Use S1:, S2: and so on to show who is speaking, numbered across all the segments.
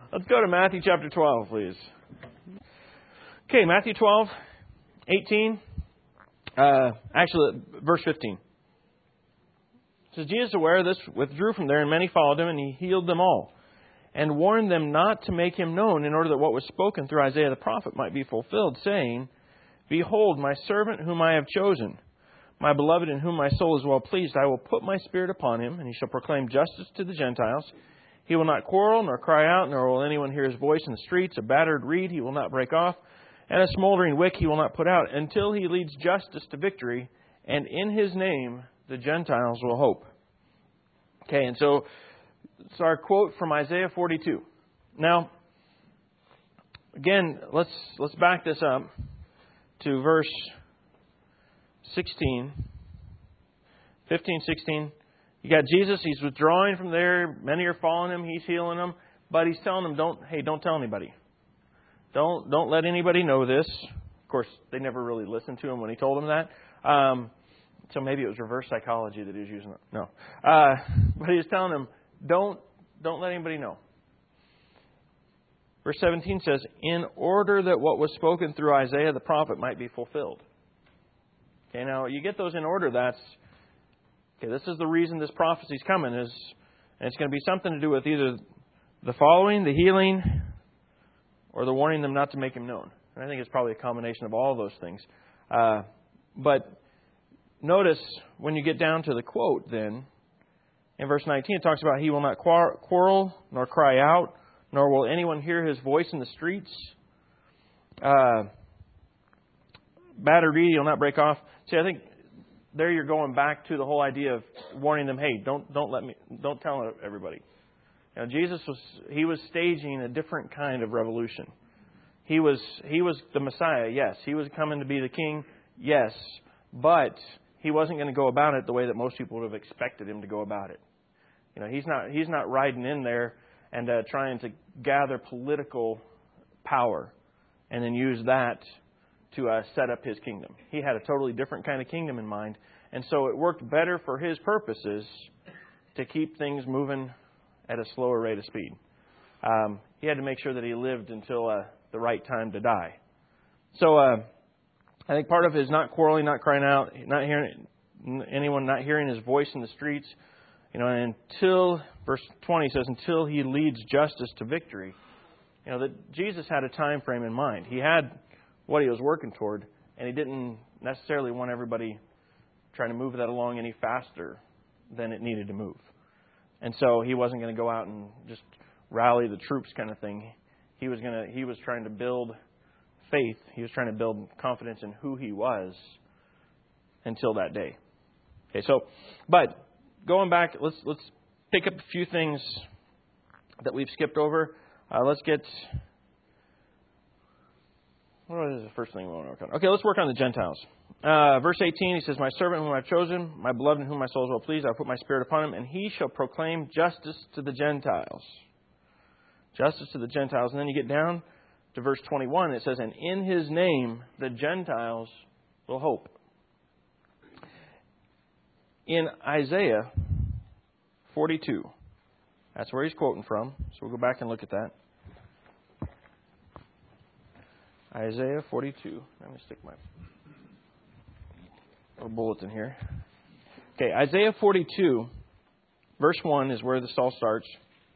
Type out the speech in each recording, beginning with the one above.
S1: Let's go to Matthew chapter 12, please. Okay, Matthew 12, 18. Actually, verse 15. It says, Jesus, aware of this, withdrew from there, and many followed him, and he healed them all, and warned them not to make him known, in order that what was spoken through Isaiah the prophet might be fulfilled, saying, Behold, my servant whom I have chosen, my beloved in whom my soul is well pleased. I will put my Spirit upon him, and he shall proclaim justice to the Gentiles. He will not quarrel, nor cry out, nor will anyone hear his voice in the streets. A battered reed he will not break off, and a smoldering wick he will not put out, until he leads justice to victory, and in his name the Gentiles will hope. Okay, and so it's our quote from Isaiah 42. Now, again, let's back this up to verse 16, 15, 16. You got Jesus. He's withdrawing from there. Many are following him. He's healing them. But he's telling them, don't tell anybody. Don't let anybody know this. Of course, they never really listened to him when he told them that. So maybe it was reverse psychology that he was using. No. But he was telling them, don't let anybody know. Verse 17 says, in order that what was spoken through Isaiah the prophet might be fulfilled. Okay, now you get those in order. This is the reason this prophecy is coming, and it's going to be something to do with either the following, the healing, or the warning them not to make him known. And I think it's probably a combination of all of those things. But notice when you get down to the quote then, in verse 19 it talks about he will not quarrel, nor cry out, nor will anyone hear his voice in the streets. Battered reed he'll not break off. See, I think there you're going back to the whole idea of warning them, hey, don't tell everybody. Now, Jesus was staging a different kind of revolution. He was the Messiah, yes. He was coming to be the king, yes. But he wasn't going to go about it the way that most people would have expected him to go about it. You know, he's not riding in there and trying to gather political power and then use that to set up his kingdom. He had a totally different kind of kingdom in mind. And so it worked better for his purposes to keep things moving at a slower rate of speed. He had to make sure that he lived until the right time to die. So I think part of it is not quarreling, not crying out, not hearing anyone, not hearing his voice in the streets. You know, until verse 20 says, until he leads justice to victory. You know, that Jesus had a time frame in mind. He had what he was working toward, and he didn't necessarily want everybody trying to move that along any faster than it needed to move. And so he wasn't going to go out and just rally the troops kind of thing. He was trying to build faith. He was trying to build confidence in who he was until that day. Okay, so, but going back, let's pick up a few things that we've skipped over. Let's get... What is the first thing we want to work on? Okay, let's work on the Gentiles. Verse 18, he says, my servant whom I have chosen, my beloved in whom my soul is well pleased, I will put my Spirit upon him, and he shall proclaim justice to the Gentiles. Justice to the Gentiles. And then you get down to verse 21, it says, and in his name the Gentiles will hope. In Isaiah 42, that's where he's quoting from, so we'll go back and look at that. Isaiah 42. Let me stick my little bulletin here. Okay, Isaiah 42, verse 1 is where this all starts.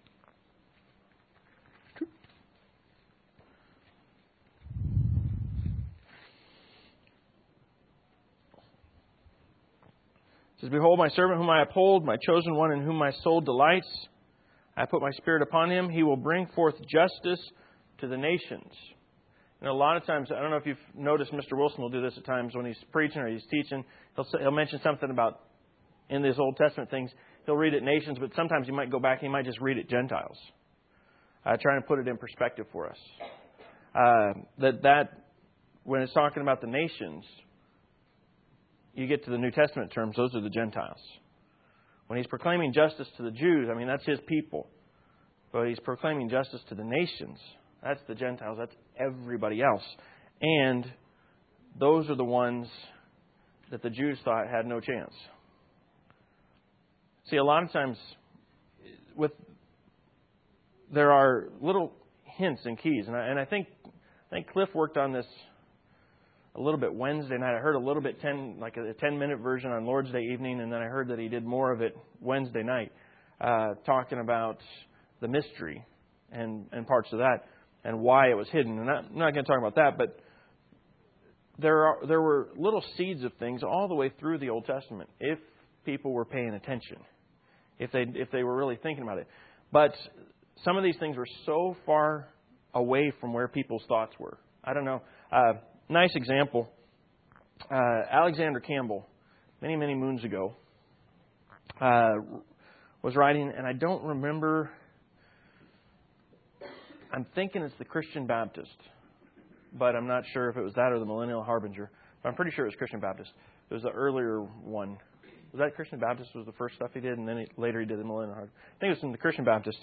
S1: It says, behold, my servant whom I uphold, my chosen one in whom my soul delights. I put my Spirit upon him. He will bring forth justice to the nations. And a lot of times, I don't know if you've noticed, Mr. Wilson will do this at times when he's preaching or he's teaching. He'll mention something about, in these Old Testament things, he'll read it nations, but sometimes he might go back and he might just read it Gentiles. Trying to put it in perspective for us. That when it's talking about the nations, you get to the New Testament terms, those are the Gentiles. When he's proclaiming justice to the Jews, I mean, that's his people. But he's proclaiming justice to the nations. That's the Gentiles. That's everybody else. And those are the ones that the Jews thought had no chance. See, a lot of times there are little hints and keys. And I think Cliff worked on this a little bit Wednesday night. I heard a little bit, like a 10-minute version on Lord's Day evening, and then I heard that he did more of it Wednesday night, talking about the mystery and parts of that and why it was hidden. And I'm not going to talk about that, but there were little seeds of things all the way through the Old Testament if people were paying attention, if they were really thinking about it. But some of these things were so far away from where people's thoughts were. I don't know. Nice example. Alexander Campbell, many, many moons ago, was writing, and I don't remember. I'm thinking it's the Christian Baptist, but I'm not sure if it was that or the Millennial Harbinger. But I'm pretty sure it was Christian Baptist. It was the earlier one. Was that Christian Baptist was the first stuff he did, and then later he did the Millennial Harbinger. I think it was in the Christian Baptist.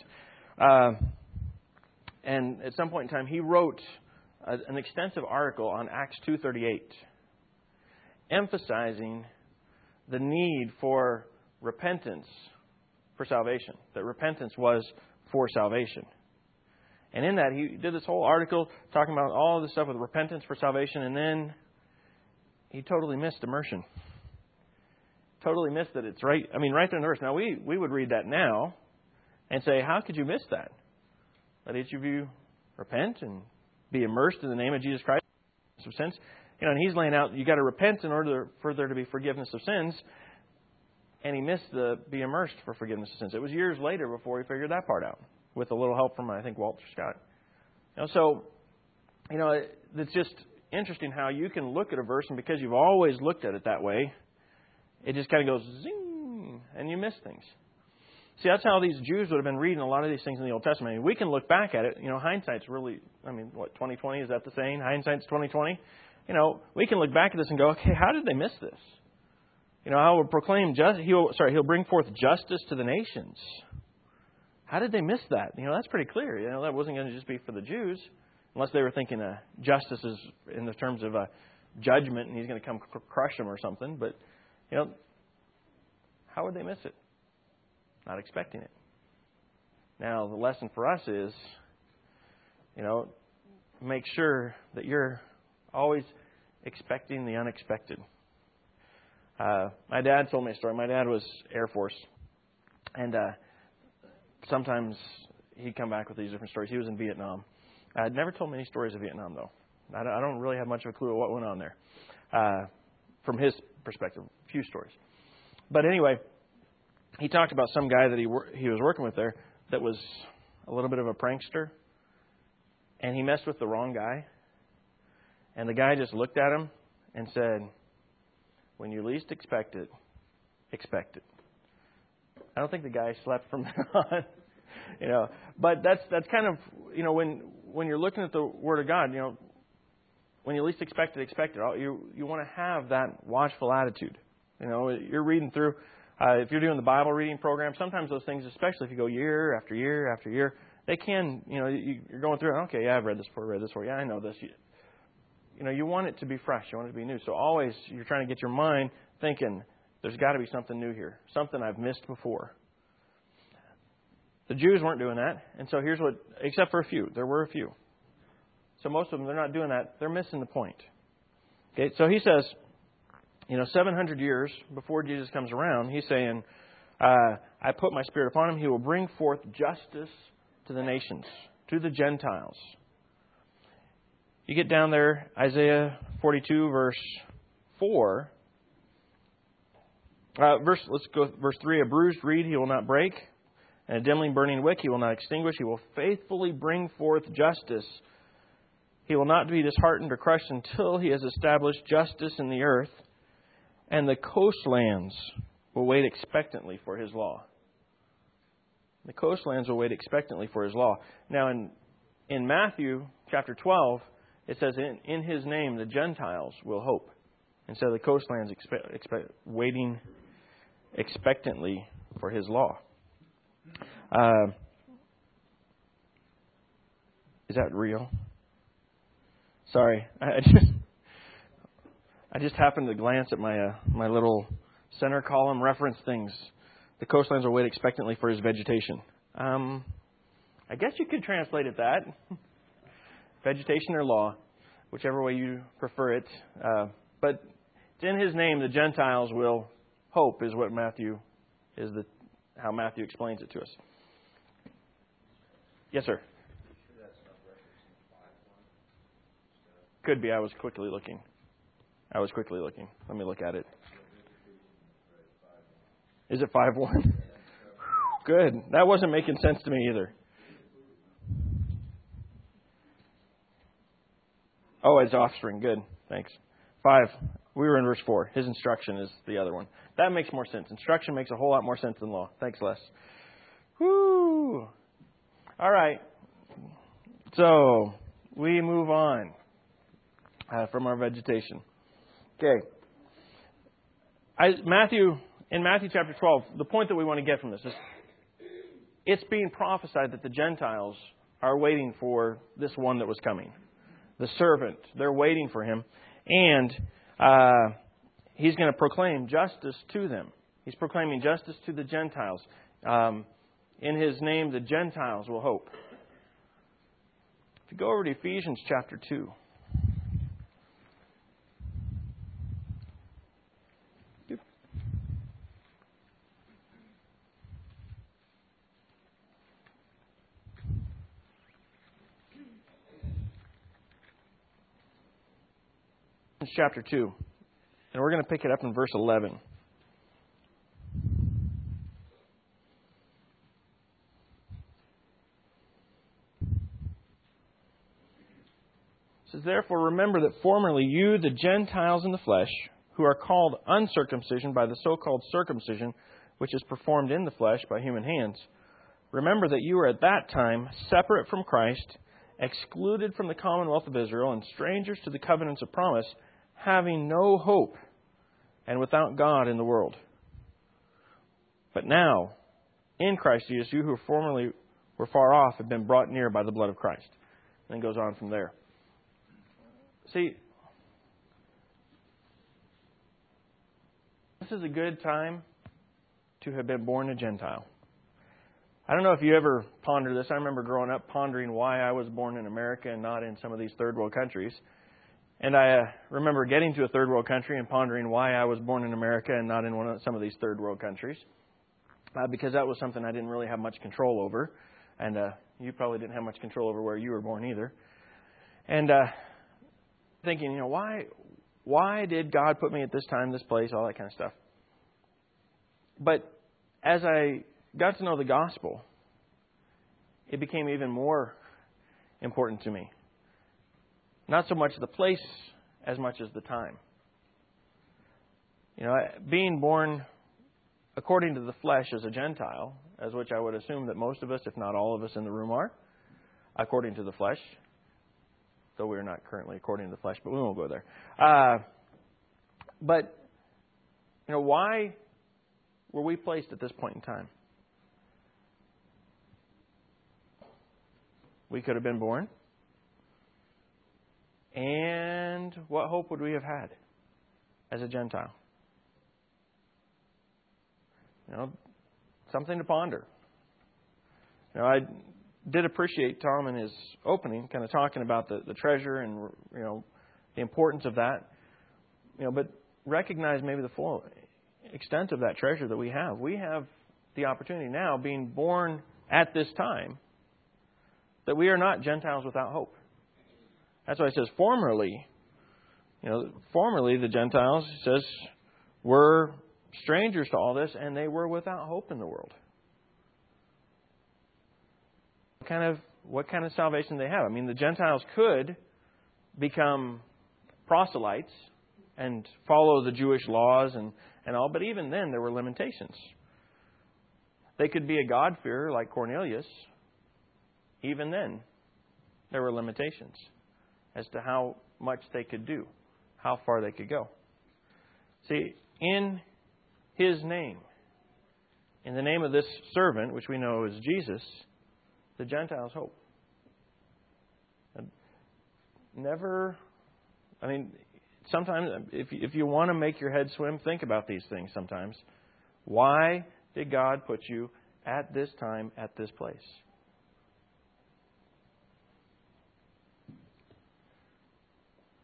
S1: And at some point in time, he wrote an extensive article on Acts 2:38, emphasizing the need for repentance for salvation, that repentance was for salvation. And in that, he did this whole article talking about all this stuff with repentance for salvation, and then he totally missed immersion. Totally missed that it's right. I mean, right there in the verse. Now, we would read that now and say, how could you miss that? Let each of you repent and be immersed in the name of Jesus Christ of sins. And he's laying out, you got to repent in order for there to be forgiveness of sins. And he missed the be immersed for forgiveness of sins. It was years later before he figured that part out, with a little help from, I think, Walter Scott. So, it's just interesting how you can look at a verse, and because you've always looked at it that way, it just kind of goes zing, and you miss things. See, that's how these Jews would have been reading a lot of these things in the Old Testament. I mean, we can look back at it. Hindsight's really, 2020, is that the saying? Hindsight's 2020. We can look back at this and go, okay, how did they miss this? I will proclaim he'll bring forth justice to the nations. How did they miss that? That's pretty clear. That wasn't going to just be for the Jews, unless they were thinking justice is in the terms of a judgment and he's going to come crush them or something. But, how would they miss it? Not expecting it. Now, the lesson for us is, make sure that you're always expecting the unexpected. My dad told me a story. My dad was Air Force, and sometimes he'd come back with these different stories. He was in Vietnam. I'd never told many stories of Vietnam, though. I don't really have much of a clue of what went on there from his perspective. A few stories. But anyway, he talked about some guy that he was working with there that was a little bit of a prankster, and he messed with the wrong guy. And the guy just looked at him and said, when you least expect it, expect it. I don't think the guy slept from then on. But that's kind of, when you're looking at the Word of God, when you least expect it, expect it. You want to have that watchful attitude. You're reading through, if you're doing the Bible reading program, sometimes those things, especially if you go year after year after year, they can, you're going through, okay, yeah, I've read this before, yeah, I know this. You want it to be fresh. You want it to be new. So always you're trying to get your mind thinking, there's got to be something new here, something I've missed before. The Jews weren't doing that. And so here's except for a few. There were a few. So most of them, they're not doing that. They're missing the point. Okay, so he says, 700 years before Jesus comes around, he's saying, I put my Spirit upon him. He will bring forth justice to the nations, to the Gentiles. You get down there, Isaiah 42, verse 4. Let's go verse 3. A bruised reed he will not break, and a dimly burning wick he will not extinguish. He will faithfully bring forth justice. He will not be disheartened or crushed until he has established justice in the earth, and the coastlands will wait expectantly for his law. The coastlands will wait expectantly for his law. Now, in Matthew chapter 12, it says, in his name the Gentiles will hope. And so the coastlands waiting expectantly for his law. Is that real? Sorry, I just happened to glance at my little center column reference things. The coastlands will wait expectantly for his vegetation. I guess you could translate it that. vegetation or law, whichever way you prefer it. But in His name, the Gentiles will hope, is what how Matthew explains it to us. Yes, sir. Could be. I was quickly looking. Let me look at it. Is it 5:1? Good. That wasn't making sense to me either. Oh, his offspring. Good. Thanks. 5. We were in verse 4. His instruction is the other one. That makes more sense. Instruction makes a whole lot more sense than law. Thanks, Les. Woo! All right. So, we move on from our vegetation. Okay. In Matthew chapter 12, the point that we want to get from this is it's being prophesied that the Gentiles are waiting for this one that was coming. The servant. They're waiting for him. And He's going to proclaim justice to them. He's proclaiming justice to the Gentiles. In His name, the Gentiles will hope. If you go over to Ephesians chapter 2. Chapter 2. And we're going to pick it up in verse 11. It says, "Therefore remember that formerly you, the Gentiles in the flesh, who are called uncircumcision by the so-called circumcision, which is performed in the flesh by human hands, remember that you were at that time separate from Christ, excluded from the commonwealth of Israel, and strangers to the covenants of promise, having no hope and without God in the world. But now, in Christ Jesus, you who formerly were far off have been brought near by the blood of Christ." And then goes on from there. See, this is a good time to have been born a Gentile. I don't know if you ever ponder this. I remember growing up pondering why I was born in America and not in some of these third world countries. And I remember getting to a third world country and pondering why I was born in America and not in some of these third world countries. Because that was something I didn't really have much control over. And you probably didn't have much control over where you were born either. And thinking, why did God put me at this time, this place, all that kind of stuff. But as I got to know the gospel, it became even more important to me. Not so much the place as much as the time. Being born according to the flesh as a Gentile, as which I would assume that most of us, if not all of us in the room are, according to the flesh, though we are not currently according to the flesh, but we won't go there. But why were we placed at this point in time? We could have been born. And what hope would we have had as a Gentile? Something to ponder. I did appreciate Tom in his opening, kind of talking about the treasure and the importance of that. But recognize maybe the full extent of that treasure that we have. We have the opportunity now, being born at this time, that we are not Gentiles without hope. That's why it says formerly. Formerly the Gentiles, it says, were strangers to all this, and they were without hope in the world. What kind of salvation they have? I mean, the Gentiles could become proselytes and follow the Jewish laws and all, but even then there were limitations. They could be a God-fearer like Cornelius. Even then, there were limitations as to how much they could do, how far they could go. See, in His name, in the name of this servant, which we know is Jesus, the Gentiles hope. Sometimes, if you want to make your head swim, think about these things sometimes. Why did God put you at this time, at this place?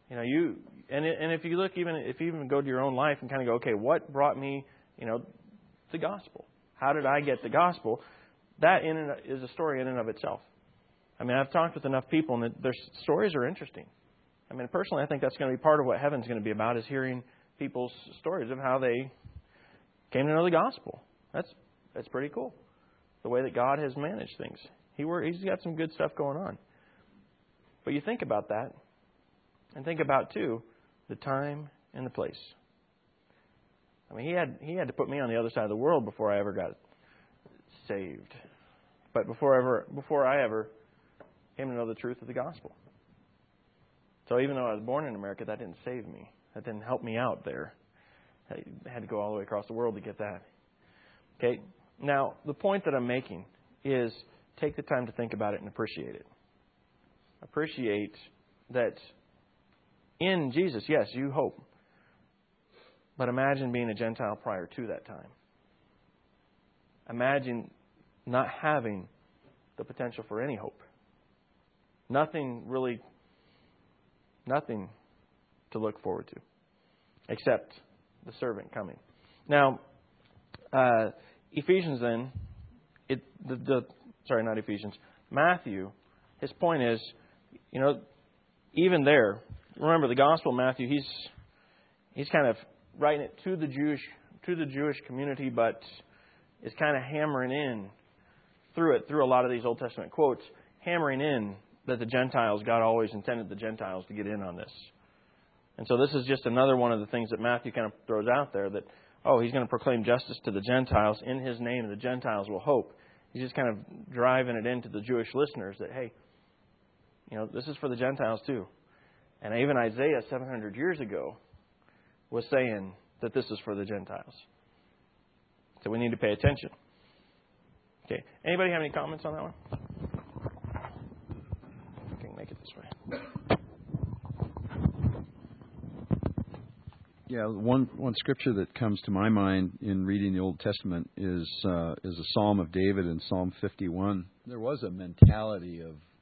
S1: And if you look, if you even go to your own life and kind of go, okay, what brought me, the gospel? How did I get the gospel? That is a story in and of itself. I mean, I've talked with enough people, and their stories are interesting. I mean, personally, I think that's going to be part of what heaven's going to be about, is hearing people's stories of how they came to know the gospel. That's pretty cool. The way that God has managed things. He's got some good stuff going on. But you think about that, and think about, too, the time and the place. I mean, he had to put me on the other side of the world before I ever got saved. But before I ever came to know the truth of the gospel. So even though I was born in America, that didn't save me. That didn't help me out there. I had to go all the way across the world to get that. Okay? Now, the point that I'm making is take the time to think about it and appreciate it. Appreciate that in Jesus, yes, you hope. But imagine being a Gentile prior to that time. Imagine not having the potential for any hope. Nothing to look forward to, except the servant coming. Now, Ephesians then, not Ephesians, Matthew, his point is, even there, remember the Gospel of Matthew, he's kind of writing it to the Jewish community, but is kind of hammering in through a lot of these Old Testament quotes, hammering in that the Gentiles, God always intended the Gentiles to get in on this. And so this is just another one of the things that Matthew kind of throws out there, that, he's going to proclaim justice to the Gentiles. In His name, the Gentiles will hope. He's just kind of driving it into the Jewish listeners that, hey, this is for the Gentiles too. And even Isaiah 700 years ago was saying that this is for the Gentiles. So we need to pay attention. Okay. Anybody have any comments on that one? I can make it this way.
S2: Yeah, one scripture that comes to my mind in reading the Old Testament is a Psalm of David in Psalm 51. There was a mentality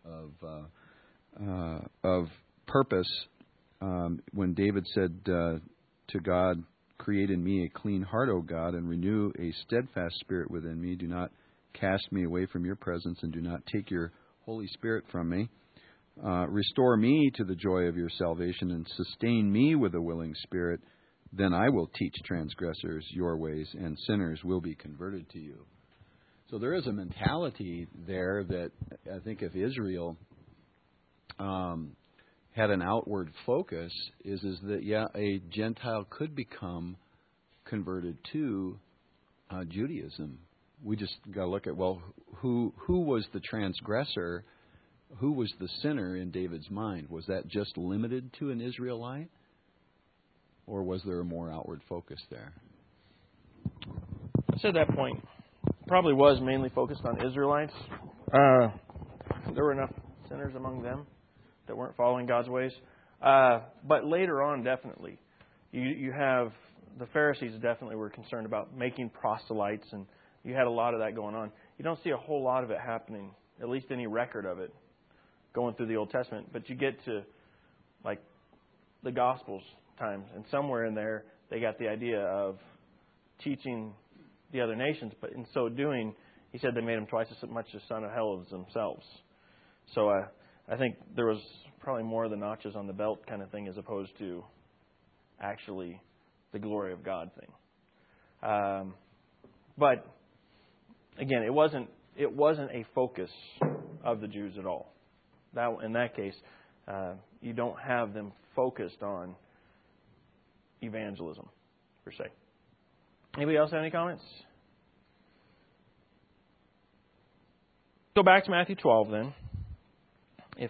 S2: of purpose when David said to God, "Create in me a clean heart, O God, and renew a steadfast spirit within me. Do not cast me away from your presence, and do not take your Holy Spirit from me. Restore me to the joy of your salvation, and sustain me with a willing spirit. Then I will teach transgressors your ways, and sinners will be converted to you." So there is a mentality there that I think if Israel had an outward focus, is that, a Gentile could become converted to Judaism. We just got to look at, who was the transgressor? Who was the sinner in David's mind? Was that just limited to an Israelite? Or was there a more outward focus there?
S1: I said that point probably was mainly focused on Israelites. There were enough sinners among them that weren't following God's ways. But later on, definitely, you have the Pharisees definitely were concerned about making proselytes, and you had a lot of that going on. You don't see a whole lot of it happening, at least any record of it, going through the Old Testament. But you get to, like, the Gospels times, and somewhere in there, they got the idea of teaching the other nations. But in so doing, he said they made him twice as much a son of hell as themselves. So I think there was probably more of the notches on the belt kind of thing, as opposed to actually the glory of God thing. But again, it wasn't a focus of the Jews at all. In that case, you don't have them focused on evangelism per se. Anybody else have any comments? Go back to Matthew 12 then. I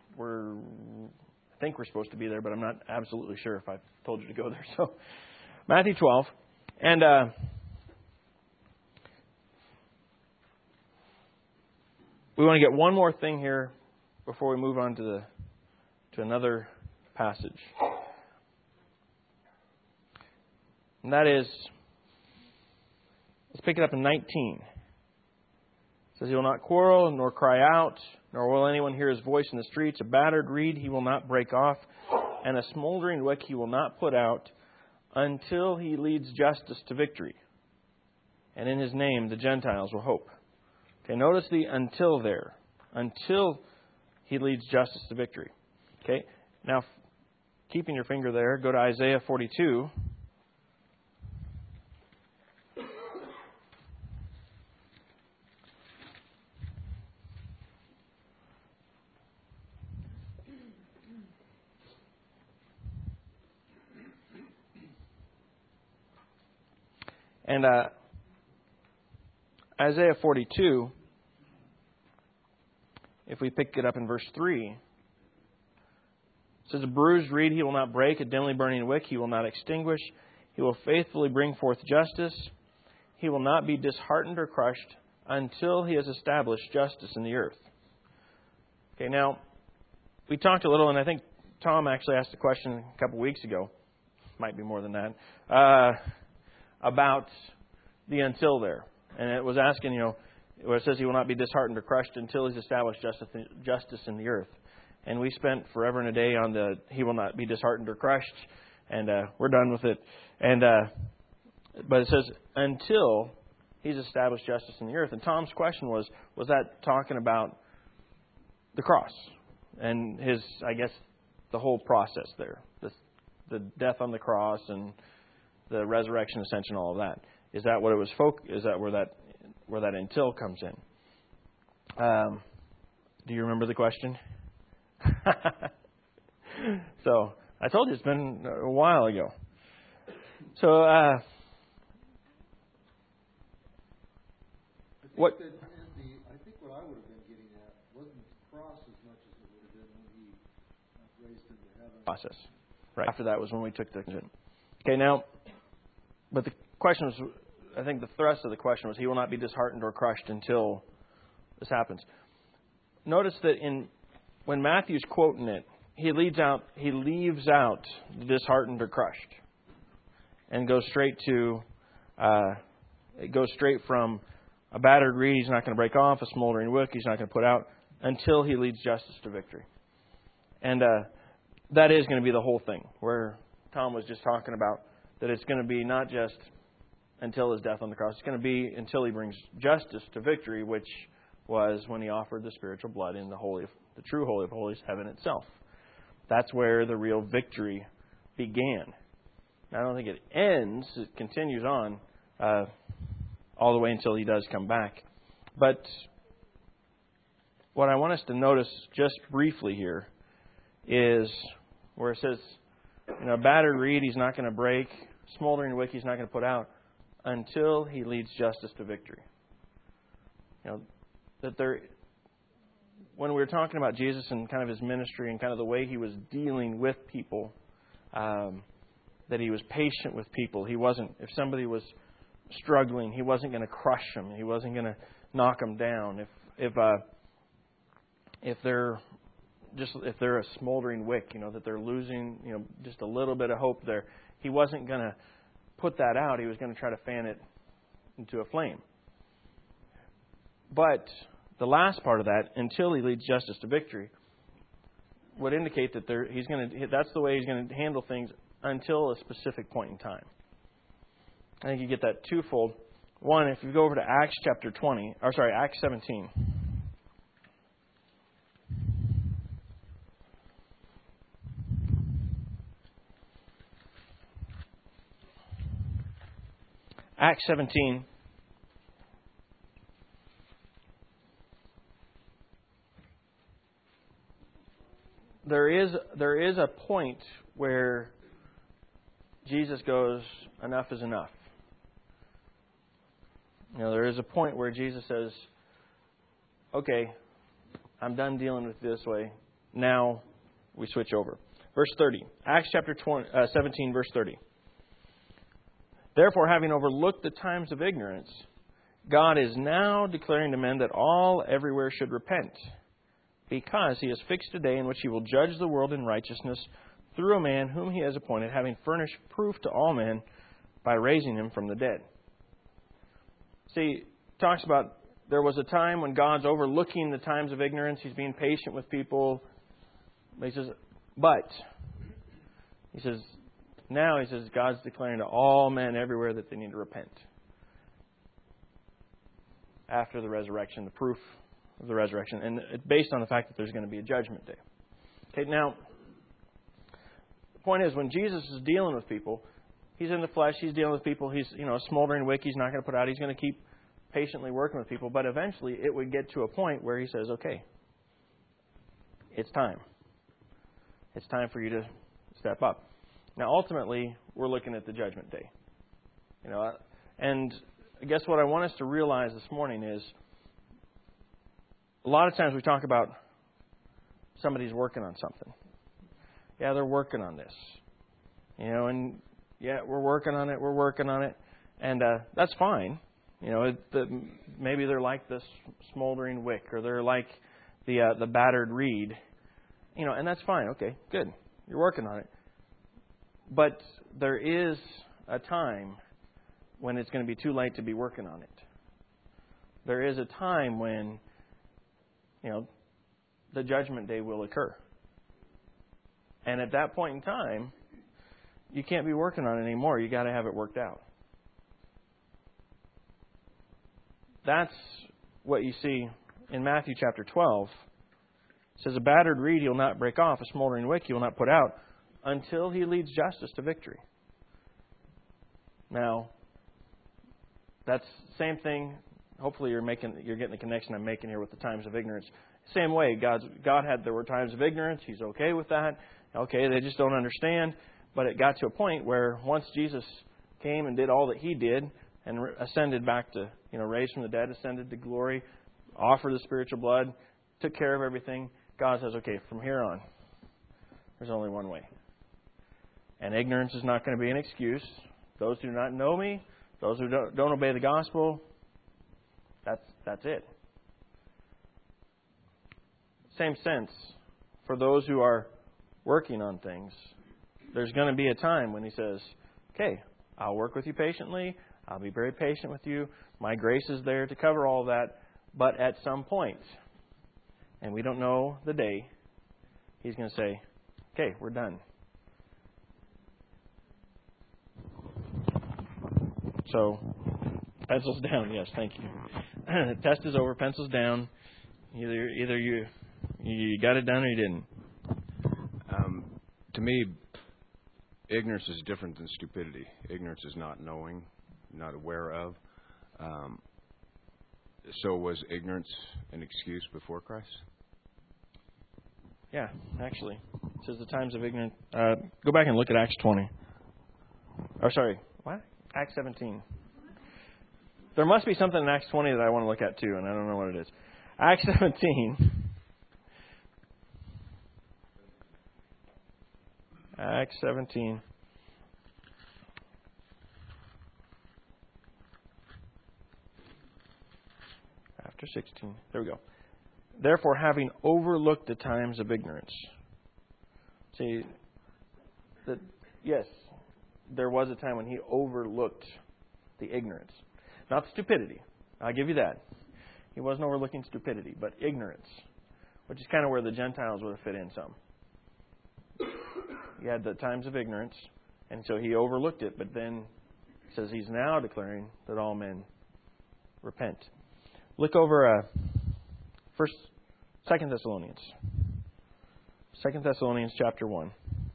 S1: think we're supposed to be there, but I'm not absolutely sure if I've told you to go there. So, Matthew 12. And we want to get one more thing here before we move on to another passage. And that is, let's pick it up in 19. It says, "He will not quarrel, nor cry out, nor will anyone hear his voice in the streets. A battered reed he will not break off, and a smoldering wick He will not put out until He leads justice to victory. And in His name the Gentiles will hope. Okay, notice the until there. Until He leads justice to victory. Okay, now keeping your finger there, go to Isaiah 42. And Isaiah 42, if we pick it up in verse 3, it says, a bruised reed He will not break, a dimly burning wick He will not extinguish. He will faithfully bring forth justice. He will not be disheartened or crushed until He has established justice in the earth. Okay, now, we talked a little, and I think Tom actually asked a question a couple weeks ago, might be more than that, about the until there. And it was asking, where it says He will not be disheartened or crushed until He's established justice in the earth. And we spent forever and a day on the He will not be disheartened or crushed, and we're done with it. And but it says until He's established justice in the earth. And Tom's question was that talking about the cross and His, I guess, the whole process there, the death on the cross and the resurrection, ascension, all of that. Is that what it was? Is that where that until comes in? Do you remember the question? So I told you it's been a while ago. So what?
S3: I think what I would have been getting at wasn't the cross as much as it would have been when He raised Him to heaven.
S1: Process. Right. After that was when we took the. Okay, now. But the question was, I think the thrust of the question was, He will not be disheartened or crushed until this happens. Notice that when Matthew's quoting it, he leaves out the disheartened or crushed, and goes straight to, it goes straight from a battered reed He's not going to break off, a smoldering wick He's not going to put out, until He leads justice to victory. And that is going to be the whole thing, where Tom was just talking about. That it's going to be not just until His death on the cross. It's going to be until He brings justice to victory, which was when He offered the spiritual blood in the true Holy of Holies, heaven itself. That's where the real victory began. Now, I don't think it ends. It continues on all the way until He does come back. But what I want us to notice just briefly here is where it says, a battered reed He's not going to break, smoldering wick He's not going to put out until He leads justice to victory. When we were talking about Jesus and kind of His ministry and kind of the way He was dealing with people, that He was patient with people. He wasn't, if somebody was struggling, He wasn't going to crush them. He wasn't going to knock them down. If they're a smoldering wick, that they're losing, just a little bit of hope there, He wasn't going to put that out. He was going to try to fan it into a flame. But the last part of that, until He leads justice to victory, would indicate that that's the way He's going to handle things until a specific point in time. I think you get that twofold. One, if you go over to Acts 17. Acts 17. There is a point where Jesus goes, enough is enough. There is a point where Jesus says, okay, I'm done dealing with it this way. Now we switch over. Verse 30. Acts chapter 17, verse 30. Therefore, having overlooked the times of ignorance, God is now declaring to men that all everywhere should repent, because He has fixed a day in which He will judge the world in righteousness through a man whom He has appointed, having furnished proof to all men by raising Him from the dead. See, it talks about there was a time when God's overlooking the times of ignorance. He's being patient with people. He says, but He says, God's declaring to all men everywhere that they need to repent. After the resurrection, the proof of the resurrection. And it's based on the fact that there's going to be a judgment day. Okay, now, the point is, when Jesus is dealing with people, He's in the flesh, He's dealing with people, He's a smoldering wick He's not going to put out, He's going to keep patiently working with people, but eventually it would get to a point where He says, okay, it's time. It's time for you to step up. Now, ultimately, we're looking at the judgment day. And I guess what I want us to realize this morning is a lot of times we talk about somebody's working on something. Yeah, they're working on this. And yeah, we're working on it. And that's fine. Maybe they're like this smoldering wick, or they're like the battered reed. And that's fine. Okay, good. You're working on it. But there is a time when it's going to be too late to be working on it. There is a time when, the judgment day will occur. And at that point in time, you can't be working on it anymore. You got to have it worked out. That's what you see in Matthew chapter 12. It says, a battered reed He'll not break off, a smoldering wick He will not put out, until He leads justice to victory. Now, that's the same thing. Hopefully you're getting the connection I'm making here with the times of ignorance. Same way, there were times of ignorance. He's okay with that. Okay, they just don't understand. But it got to a point where once Jesus came and did all that He did and ascended back to, raised from the dead, ascended to glory, offered the spiritual blood, took care of everything, God says, okay, from here on, there's only one way. And ignorance is not going to be an excuse. Those who do not know Me, those who don't obey the gospel, that's it. Same sense, for those who are working on things, there's going to be a time when He says, okay, I'll work with you patiently. I'll be very patient with you. My grace is there to cover all of that. But at some point, and we don't know the day, He's going to say, okay, we're done. So, pencils down. Yes, thank you. The test is over. Pencils down. Either you got it done or you didn't.
S4: To me, ignorance is different than stupidity. Ignorance is not knowing, not aware of. So was ignorance an excuse before Christ?
S1: Yeah, actually. It says the times of ignorance. Go back and look at Acts 20. Or sorry, what? Acts 17. There must be something in Acts 20 that I want to look at too, and I don't know what it is. Acts 17. Acts 17. After 16. There we go. Therefore, having overlooked the times of ignorance. See, yes, there was a time when He overlooked the ignorance. Not stupidity. I'll give you that. He wasn't overlooking stupidity, but ignorance, which is kind of where the Gentiles would have fit in some. He had the times of ignorance, and so He overlooked it, but then He says He's now declaring that all men repent. Look over 2 Thessalonians. 2 Thessalonians chapter 1.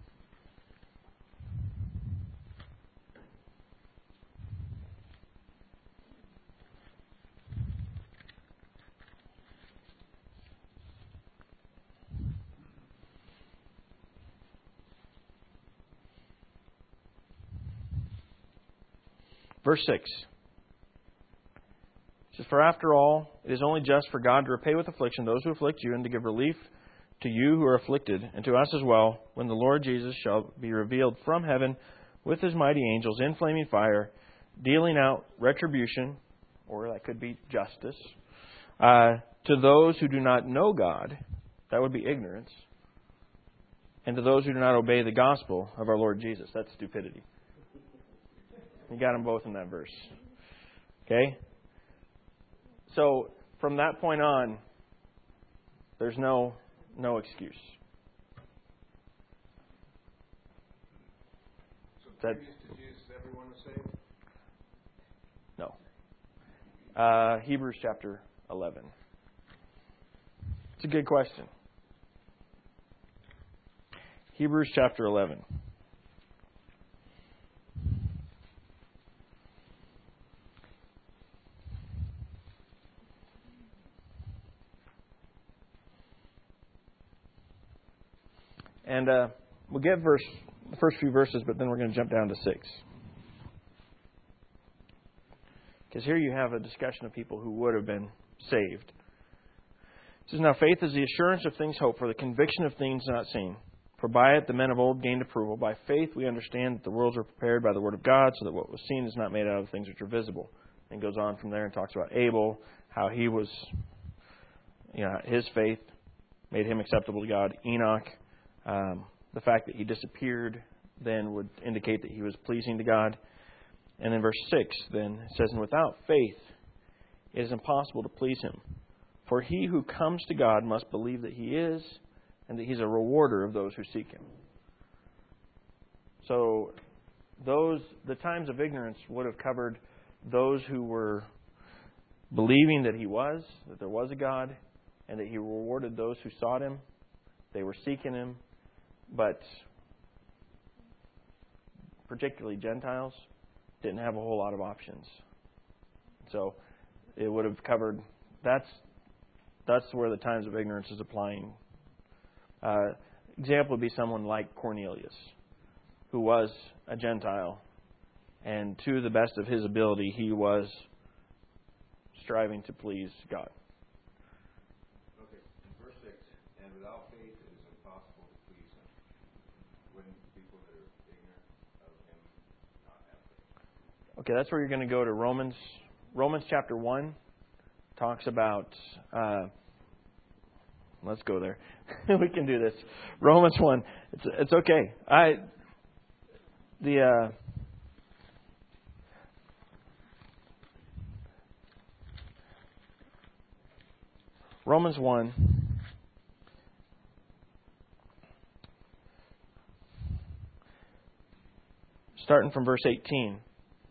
S1: Verse 6. It says, for after all, it is only just for God to repay with affliction those who afflict you, and to give relief to you who are afflicted, and to us as well, when the Lord Jesus shall be revealed from heaven with His mighty angels in flaming fire, dealing out retribution, or that could be justice, to those who do not know God. That would be ignorance. And to those who do not obey the gospel of our Lord Jesus. That's stupidity. You got them both in that verse. Okay? So, from that point on, there's no excuse. That
S4: Previous to Jesus, everyone was saved?
S1: no. Hebrews chapter 11. It's a good question. Hebrews chapter 11. And we'll get the first few verses, but then we're going to jump down to 6. Because here you have a discussion of people who would have been saved. It says, "Now faith is the assurance of things hoped for, the conviction of things not seen. For by it the men of old gained approval. By faith we understand that the worlds were prepared by the word of God, so that what was seen is not made out of things which are visible." And goes on from there and talks about Abel, how he was, his faith made him acceptable to God. Enoch, the fact that he disappeared then would indicate that he was pleasing to God. And in verse 6 then it says, "And without faith it is impossible to please Him. For he who comes to God must believe that He is, and that He's a rewarder of those who seek Him." So the times of ignorance would have covered those who were believing that that there was a God, and that He rewarded those who sought Him. They were seeking Him, but particularly Gentiles didn't have a whole lot of options. So it would have covered, that's where the times of ignorance is applying. Example would be someone like Cornelius, who was a Gentile, and to the best of his ability, he was striving to please God.
S4: Okay, in verse 6, "And without faith it is impossible to please Him." Wouldn't people that are ignorant of Him not have faith?
S1: Okay, that's where you're going to go to Romans. Romans chapter 1 talks about... let's go there. We can do this. Romans 1. It's okay. Romans 1. Starting from verse 18.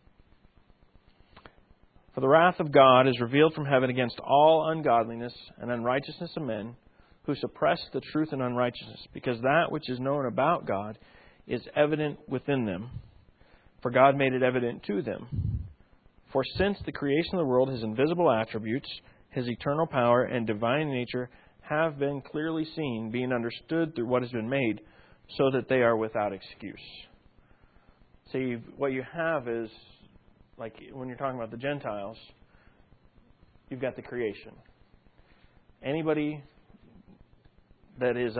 S1: "For the wrath of God is revealed from heaven against all ungodliness and unrighteousness of men, who suppress the truth in unrighteousness, because that which is known about God is evident within them, for God made it evident to them. For since the creation of the world, His invisible attributes, His eternal power and divine nature have been clearly seen, being understood through what has been made, so that they are without excuse." See, what you have is, like when you're talking about the Gentiles, you've got the creation. Anybody that is,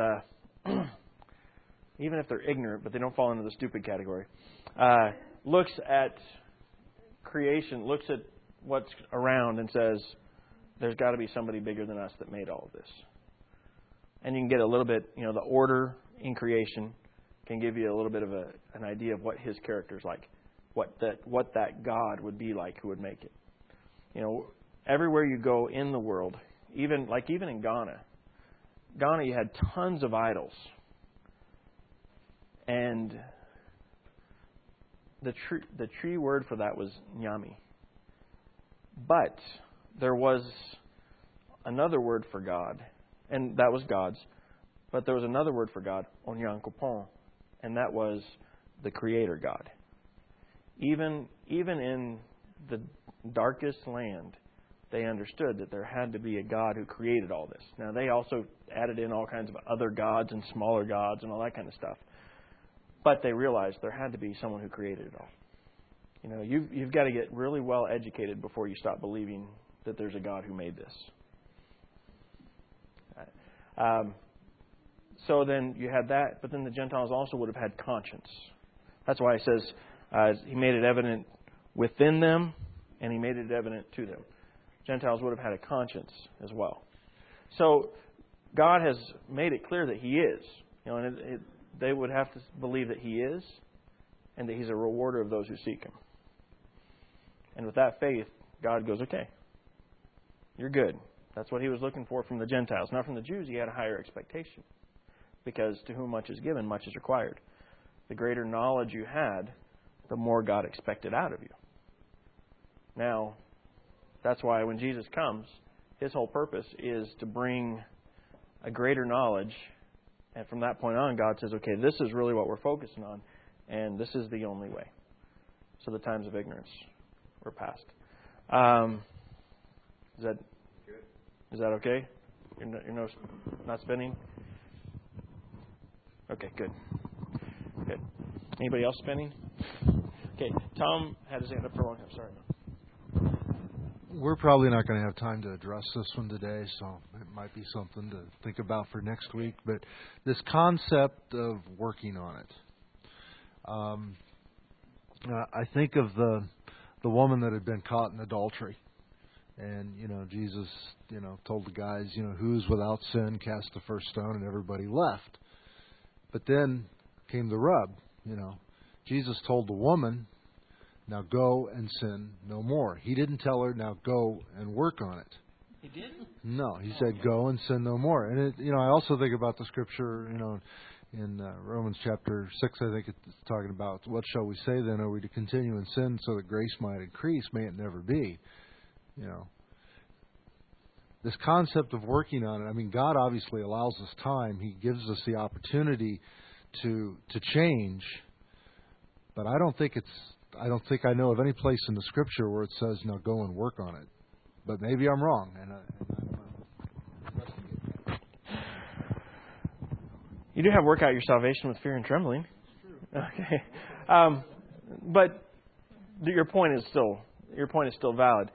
S1: even if they're ignorant, but they don't fall into the stupid category, looks at creation, looks at what's around and says, there's got to be somebody bigger than us that made all of this. And you can get a little bit, the order in creation can give you a little bit of an idea of what His character is like, what that God would be like who would make it. Everywhere you go in the world, even in Ghana, you had tons of idols. And the tree word for that was nyami. But there was another word for God, and that was God's. But there was another word for God, Onyankopon, and that was the Creator God. Even in the darkest land, they understood that there had to be a God who created all this. Now, they also added in all kinds of other gods and smaller gods and all that kind of stuff. But they realized there had to be someone who created it all. You've got to get really well educated before you stop believing that there's a God who made this. So then you had that, but then the Gentiles also would have had conscience. That's why it says He made it evident within them, and He made it evident to them. Gentiles would have had a conscience as well. So God has made it clear that He is. They would have to believe that He is, and that He's a rewarder of those who seek Him. And with that faith, God goes, okay, you're good. That's what He was looking for from the Gentiles. Now from the Jews, He had a higher expectation. Because to whom much is given, much is required. The greater knowledge you had, the more God expected out of you. Now, that's why when Jesus comes, His whole purpose is to bring a greater knowledge. And from that point on, God says, okay, this is really what we're focusing on, and this is the only way. So the times of ignorance were past. Is that okay? You're not spinning? Okay, good. Good. Anybody else spinning? Okay, Tom had his hand up for a long time. Sorry.
S3: We're probably not going to have time to address this one today, so it might be something to think about for next week. But this concept of working on it. I think of the woman that had been caught in adultery. And, Jesus, told the guys, who's without sin, cast the first stone, and everybody left. But then came the rub, Jesus told the woman, now go and sin no more. He didn't tell her, now go and work on it.
S1: He didn't?
S3: No, he said, go and sin no more. And, I also think about the scripture, in Romans chapter 6, I think it's talking about, what shall we say then? Are we to continue in sin so that grace might increase? May it never be. This concept of working on it, God obviously allows us time. He gives us the opportunity to change. But I don't think I know of any place in the Scripture where it says, now go and work on it. But maybe I'm wrong.
S1: You do have work out your salvation with fear and trembling. That's true. Okay. But your point is still valid.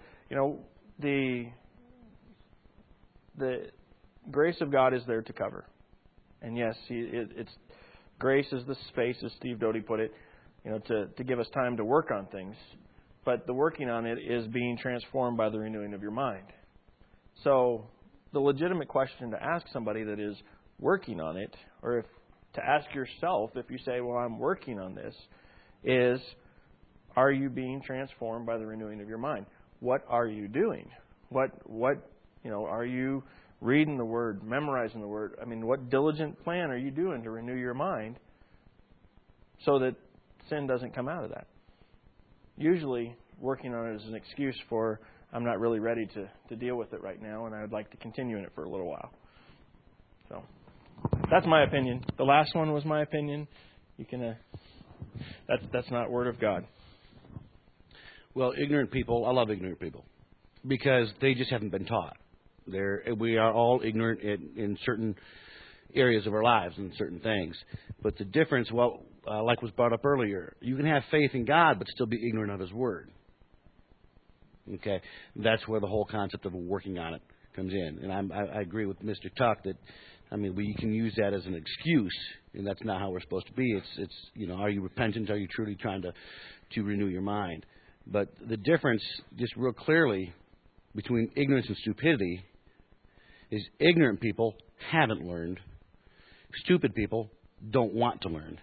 S1: The grace of God is there to cover. And yes, it's grace is the space, as Steve Doty put it, to give us time to work on things. But the working on it is being transformed by the renewing of your mind. So the legitimate question to ask somebody that is working on it, or to ask yourself if you say, well, I'm working on this, is, are you being transformed by the renewing of your mind? What are you doing? What are you reading the Word, memorizing the Word? What diligent plan are you doing to renew your mind so that sin doesn't come out of that? Usually, working on it is an excuse for, I'm not really ready to deal with it right now, and I would like to continue in it for a little while. So, that's my opinion. The last one was my opinion. You can. That's not Word of God.
S5: Well, ignorant people, I love ignorant people because they just haven't been taught. We are all ignorant in certain areas of our lives and certain things. But the difference, like was brought up earlier, you can have faith in God but still be ignorant of His Word. Okay? That's where the whole concept of working on it comes in. And I agree with Mr. Tuck that, we can use that as an excuse, and that's not how we're supposed to be. It's are you repentant? Are you truly trying to renew your mind? But the difference, just real clearly, between ignorance and stupidity is ignorant people haven't learned. Stupid people don't want to learn.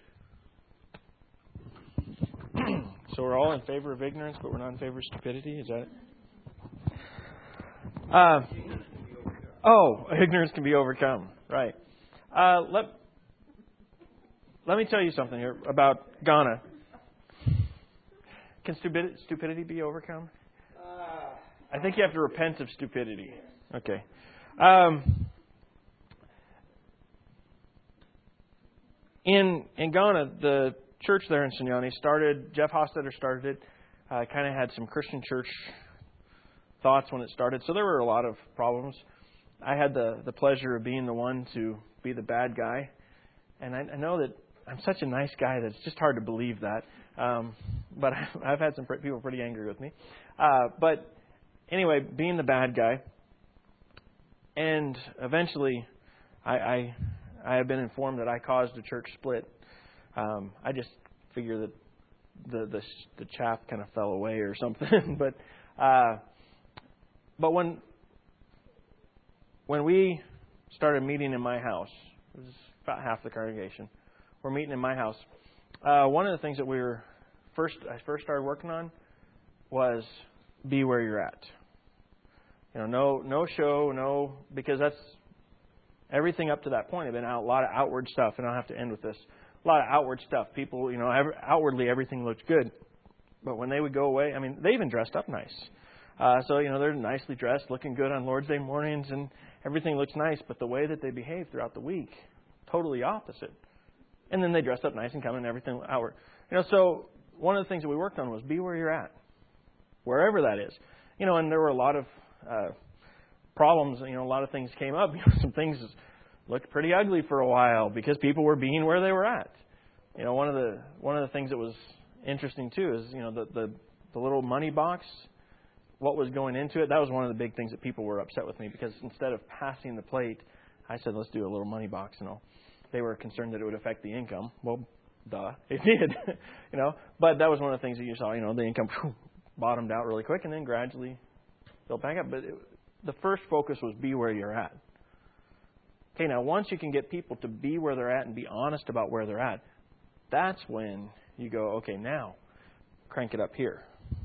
S1: So we're all in favor of ignorance, but we're not in favor of stupidity? Is that it? Ignorance can be overcome. Right. Let me tell you something here about Ghana. Can stupidity be overcome? I think you have to repent of stupidity. Okay. In Ghana, the church there in Sinyani Jeff Hofstetter started it. Kind of had some Christian church thoughts when it started. So there were a lot of problems. I had the pleasure of being the one to be the bad guy. And I know that I'm such a nice guy that it's just hard to believe that. But I've had some people pretty angry with me. But anyway, being the bad guy. And eventually, I have been informed that I caused a church split. I just figure that the chaff kind of fell away or something. But when we started meeting in my house, it was about half the congregation. We're meeting in my house. One of the things that I first started working on was be where you're at. No show, because that's everything up to that point had been a lot of outward stuff, and I'll have to end with this. a lot of outward stuff. People, outwardly everything looked good. But when they would go away, they even dressed up nice. So they're nicely dressed, looking good on Lord's Day mornings, and everything looks nice. But the way that they behave throughout the week, totally opposite. And then they dress up nice and come in everything outward. So one of the things that we worked on was be where you're at, wherever that is. And there were a lot of problems. A lot of things came up. Some things looked pretty ugly for a while because people were being where they were at. One of the things that was interesting too is the little money box. What was going into it? That was one of the big things that people were upset with me because instead of passing the plate, I said, let's do a little money box and all. They were concerned that it would affect the income. Well, duh, it did. But that was one of the things that you saw. The income bottomed out really quick and then gradually built back up. But the first focus was be where you're at. Okay, now once you can get people to be where they're at and be honest about where they're at, that's when you go, okay, now crank it up here.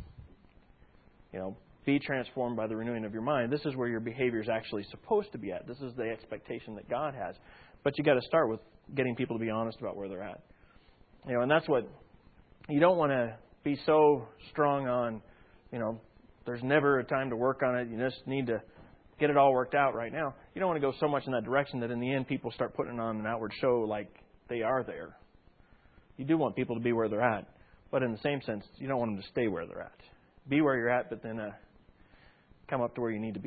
S1: Be transformed by the renewing of your mind. This is where your behavior is actually supposed to be at. This is the expectation that God has. But you got to start with getting people to be honest about where they're at. And that's what you don't want to be so strong on. There's never a time to work on it. You just need to get it all worked out right now. You don't want to go so much in that direction that in the end people start putting on an outward show like they are there. You do want people to be where they're at, but in the same sense, you don't want them to stay where they're at. Be where you're at, but then come up to where you need to be.